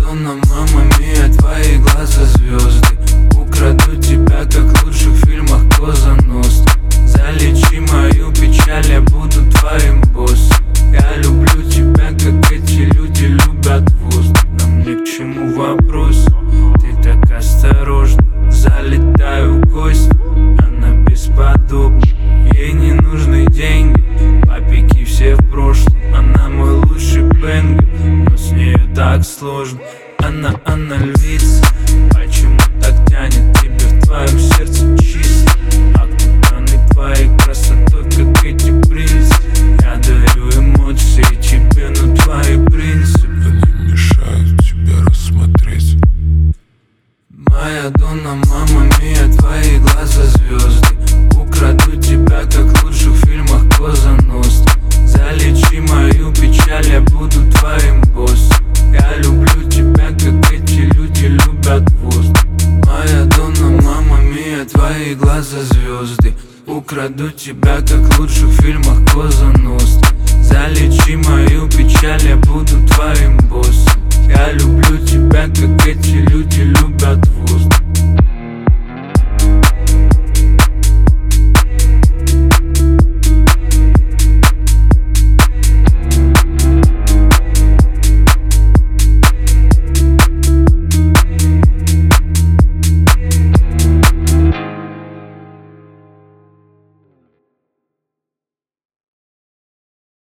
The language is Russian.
Донна, мама мия, твои глаза звезды. Украду тебя, как в лучших фильмах Коза Ностра. Залечи мою печаль, я буду твоим боссом. Я люблю тебя, как эти люди любят воздух. Нам ни к чему вопрос, ты так осторожна. Залетаю в гости, она бесподобна. Ей не нужны деньги, папики все в прошлом. Она мой лучший бэнгер, но с нею так сложно. Она львица, почему так тянет тебя в твоем сердце чисто? Окутаны твоей красотой, как эти принцы. Я дарю эмоции тебе, но твои принципы не мешают тебя рассмотреть. Моя Донна, мама мия, твои глаза звезды. Украду тебя, как в лучших фильмах Коза Ностра. Залечи мою печаль, я буду твоим боссом. Я люблю тебя, как эти люди любят воздух. Моя Донна, мама мия, твои глаза звезды. Украду тебя, как в лучших фильмах Коза Ностра. Залечи мою печаль,